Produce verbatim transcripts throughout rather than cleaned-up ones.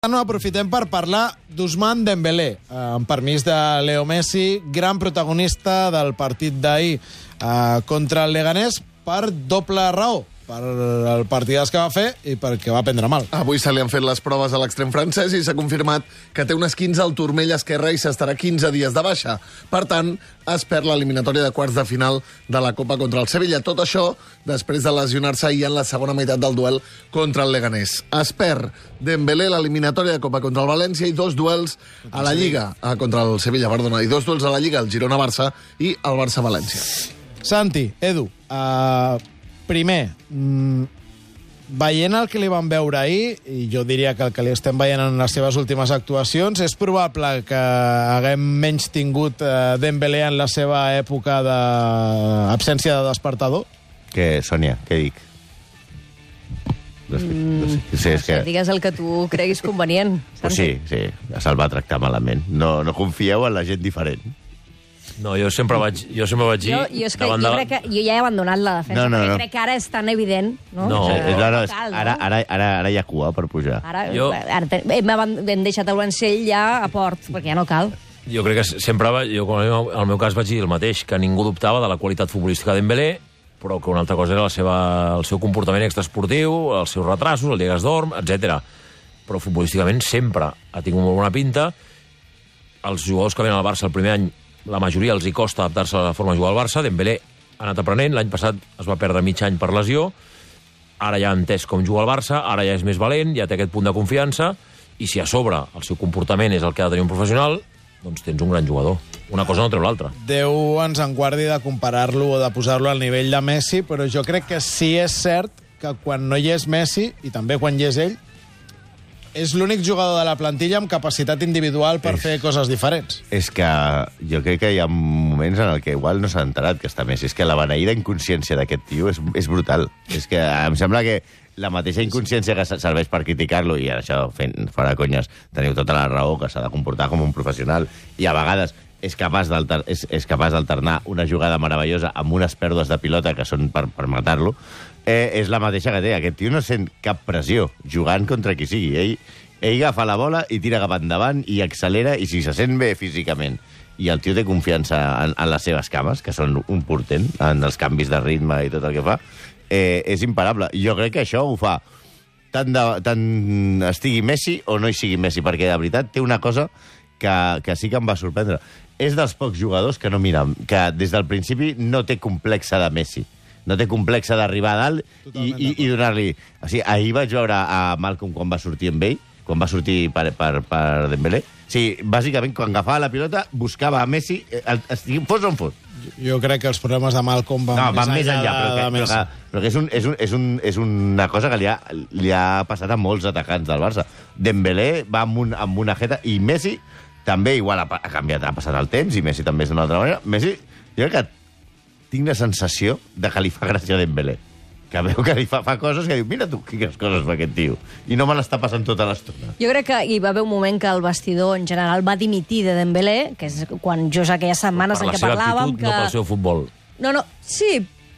No aprofitem per parlar d'Ousmane Dembélé, eh, amb permís de Leo Messi, gran protagonista del partit d'ahir eh, contra el Leganés, per doble raó, per el partidàs que va fer i perquè va prendre mal. Avui se li han fet les proves a l'extrem francès i s'ha confirmat que té un esquinç al turmell esquerre i s'estarà quinze dies de baixa. Per tant, es perd l'eliminatòria de quarts de final de la Copa contra el Sevilla. Tot això després de lesionar-se ahir en la segona meitat del duel contra el Leganés. Es perd Dembélé l'eliminatòria de Copa contra el València i dos duels a la Lliga, ah, contra el Sevilla, perdona, i dos duels a la Lliga, el Girona-Barça i el Barça-València. Santi, Edu, uh, primer, mm, veient el que li vam veure ahir, i jo diria que el que li estem veient en les seves últimes actuacions, és probable que haguem menys tingut uh, Dembélé en la seva època d'absència de despertador? Què, Sònia, què dic? No sé, no sé. Sí, és que... Digues el que tu creguis convenient. Pues sí, sí, se'l va tractar malament. No, no confieu en la gent diferent. No, jo sempre vaig, jo sempre vaig dir... Jo, jo, és que, jo, crec que jo ja he abandonat la defensa, no, no, no. crec que ara és tan evident. No, No, Sí, que, ara, no cal, no? ara, ara, ara, ara hi ha cua per pujar. Ara, Jo- ara te- hem, aban- hem deixat el Blancell ja a port, perquè ja no cal. Jo crec que sempre, va- jo com al meu cas vaig dir el mateix, que ningú dubtava de la qualitat futbolística de Dembélé, però que una altra cosa era la seva, el seu comportament extraesportiu, els seus retrasos, el dia que es dorm, etcètera. Però futbolísticament sempre ha tingut molt bona pinta. Els jugadors que venen al Barça el primer any, la majoria els hi costa adaptar-se a la forma de jugar al Barça. Dembélé ha anat aprenent, l'any passat es va perdre mig any per lesió, ara ja ha entès com juga al Barça, ara ja és més valent, ja té aquest punt de confiança, i si a sobre el seu comportament és el que ha de tenir un professional, doncs tens un gran jugador. Una cosa no treu l'altra. Déu ens en guardi de comparar-lo o de posar-lo al nivell de Messi, però jo crec que sí és cert que quan no hi és Messi, i també quan hi és ell, és l'únic jugador de la plantilla amb capacitat individual per És- fer coses diferents. És que jo crec que hi ha moments en el que igual no s'ha enterat que està més. És que la beneïda inconsciència d'aquest tio és, és brutal. És que em sembla que la mateixa inconsciència que serveix per criticar-lo, i això, fent fora conyes, teniu tota la raó, que s'ha de comportar com un professional, i a vegades és capaç d'alter- és, és capaç d'alternar una jugada meravellosa amb unes pèrdues de pilota que són per, per matar-lo, eh, és la mateixa que té. Aquest tio no sent cap pressió jugant contra qui sigui. Ell, ell agafa la bola i tira cap endavant i accelera, i si se sent bé físicament i el tio té confiança en, en les seves cames, que són un portent en els canvis de ritme i tot el que fa, eh, és imparable. Jo crec que això ho fa tant, de, tant estigui Messi o no hi sigui Messi, perquè de veritat té una cosa que, que sí que em va sorprendre. És dels pocs jugadors que no mira, que des del principi no té complexa de Messi. No té complexa d'arribar a dalt i, i, i donar-li... O sigui, ahir vaig veure a Malcolm quan va sortir amb ell, quan va sortir per, per, per Dembélé. O sigui, bàsicament, quan agafava la pilota, buscava a Messi, eh, el, el, fos on fos. Jo crec que els problemes de Malcolm van, No, van més enllà, de, però, que, de però, Messi. que, però que és, un, és, un, és, un, és una cosa que li ha, li ha passat a molts atacants del Barça. Dembélé va amb, un, amb una jeta, i Messi també igual ha, ha canviat, ha passat el temps, i Messi també és d'una altra manera. Messi, jo crec que tinc la sensació de que li fa gràcia a Dembélé. Que veu que li fa, fa coses que diu, mira tu, quines coses fa aquest tio. I no me l'està passant tota l'estona. Jo crec que hi va haver un moment que el vestidor en general va dimitir de Dembélé, que és quan just aquelles setmanes Per en la què seva parlàvem... actitud, que... no pel seu futbol. No, no, sí,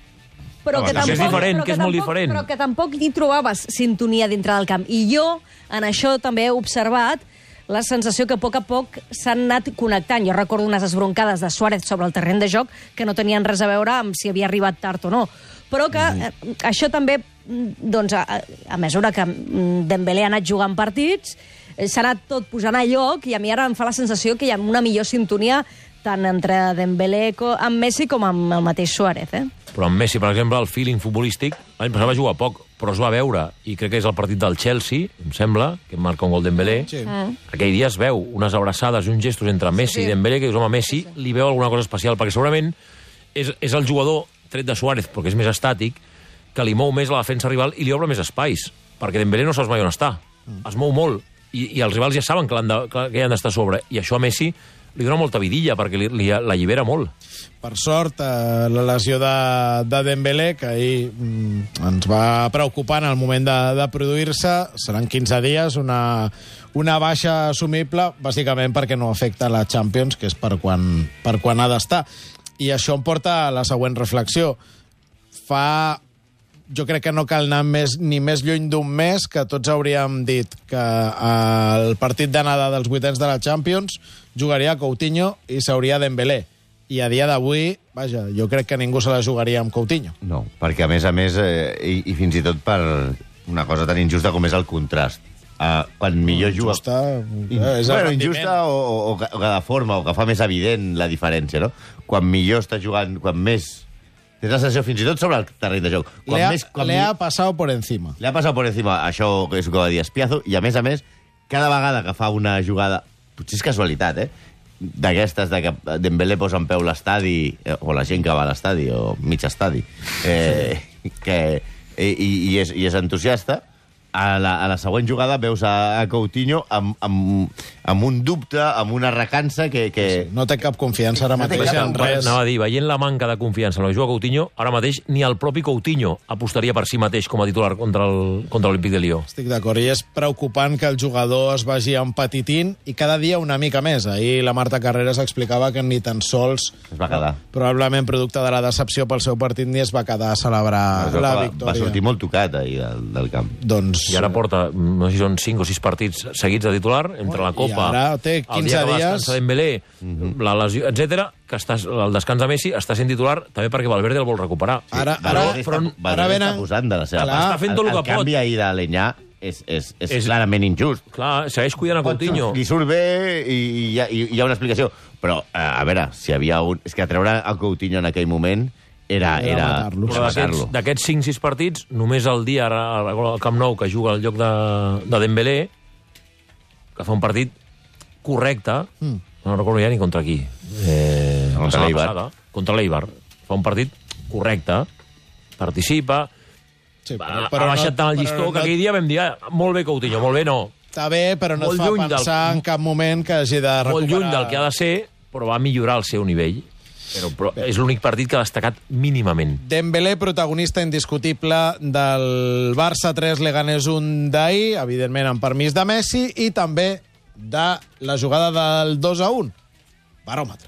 però No, que que és tampoc... diferent, però que és molt tampoc- diferent. Però que tampoc hi trobaves sintonia dintre del camp. I jo, en això, també he observat la sensació que a poc a poc s'han anat connectant. Jo recordo unes esbroncades de Suárez sobre el terreny de joc que no tenien res a veure amb si havia arribat tard o no. Però que eh, això també, mm, doncs, a, a mesura que mm, Dembélé ha anat jugant partits, eh, s'ha anat tot posant a lloc, i a mi ara em fa la sensació que hi ha una millor sintonia tant entre Dembélé co- amb Messi com amb el mateix Suárez, eh? Però amb Messi, per exemple, el feeling futbolístic, l'any passat va jugar poc, però es va veure, i crec que és el partit del Chelsea, em sembla, que marca un gol Dembélé. Sí. Mm. Aquell dia es veu unes abraçades i uns gestos entre Messi Sí. i Dembélé, que dius, home, Messi li veu alguna cosa especial, perquè segurament és, és el jugador, tret de Suárez, perquè és més estàtic, que li mou més la defensa rival i li obre més espais, perquè Dembélé no saps mai on està. Es mou molt, i, i els rivals ja saben que, l'han de, que hi han d'estar a sobre, i això a Messi li dona molta vidilla, perquè li, li l'allibera molt. Per sort, eh, la lesió de, de Dembélé, que ahir mm, ens va preocupar en el moment de, de produir-se, seran quinze dies, una, una baixa assumible, bàsicament perquè no afecta la Champions, que és per quan, per quan ha d'estar. I això em porta a la següent reflexió. Fa jo crec que no cal anar més, ni més lluny d'un mes, que tots hauríem dit que el partit d'anada dels vuitens de la Champions jugaria Coutinho i s'hauria Dembélé. I a dia d'avui, vaja, jo crec que ningú se la jugaria amb Coutinho. No, perquè a més a més, eh, i, i fins i tot per una cosa tan injusta com és el contrast. Uh, quan millor juga... Injusta, In... eh, és el bueno, rendiment. injusta o, o, o, que, o que de forma, o que fa més evident la diferència, no? Quan millor està jugant, quan més... Tens la sensació fins i tot sobre el terreny de joc. Quan Le ha, més, quan le mi- ha passat per encima. Le ha passat per encima, això que és el que va dir Espiazo, i a més a més, cada vegada que fa una jugada, potser és casualitat, eh? D'aquestes, de que Dembélé posa en peu l'estadi, eh, o la gent que va a l'estadi, o mig estadi, eh, que, i, i, és, i és entusiasta, a la, a la següent jugada veus a, a Coutinho amb, amb, amb un dubte, amb una recança que... que... Sí, no té cap confiança ara No té mateix cap en res. Anava a dir, veient la manca de confiança en la que juga Coutinho, ara mateix ni el propi Coutinho apostaria per si mateix com a titular contra el- contra l'Olímpic de Lió. Estic d'acord, i és preocupant que el jugador es vagi empetitint i cada dia una mica més. Ahir la Marta Carreras explicava que ni tan sols, Es va quedar. probablement producte de la decepció pel seu partit, ni es va quedar a celebrar Es veu la que va, victòria. va sortir molt tocat ahir del, del camp. Doncs... I ara porta, no sé si són cinc o sis partits seguits de titular, entre la I Copa, ara té el quinze dia que va dies. descansar Dembélé, la lesió, etcètera, que està, el descans de Messi està sent titular també perquè Valverde el vol recuperar. Ara, ara, Valverde però- està, Valverde ara està venen... posant de la seva Clar, part. està fent tot el que el canvi pot. ahir de Lenyà és, és, és, És- clarament injust. Clar, segueix cuidant a Coutinho. Li surt bé i, i, hi ha, i hi ha una explicació. Però, eh, a veure, si hi havia un... És que treure el Coutinho en aquell moment era... Era era, matar-lo. Però matar-lo. d'aquests- d'aquests cinc sis partits, només el dia ara, al Camp Nou que juga al lloc de, de Dembélé, que fa un partit correcte, mm. no recordo ja ni contra qui. Eh, la Contra setmana l'Eibar. passada, Contra l'Eibar. Fa un partit correcte, participa, Sí, ha, ha baixat tant el llistó però que aquell dia vam dir, ah, molt bé Coutinho, molt bé no. Està bé, però no Molt et fa lluny del- pensar en cap moment que hagi de recuperar... Molt lluny del que ha de ser, però va millorar el seu nivell. Però, però és l'únic partit que ha destacat mínimament. Dembélé, protagonista indiscutible del Barça tres, Leganés un d'ahir, evidentment amb permís de Messi, i també de la jugada del dos a un. Baròmetre.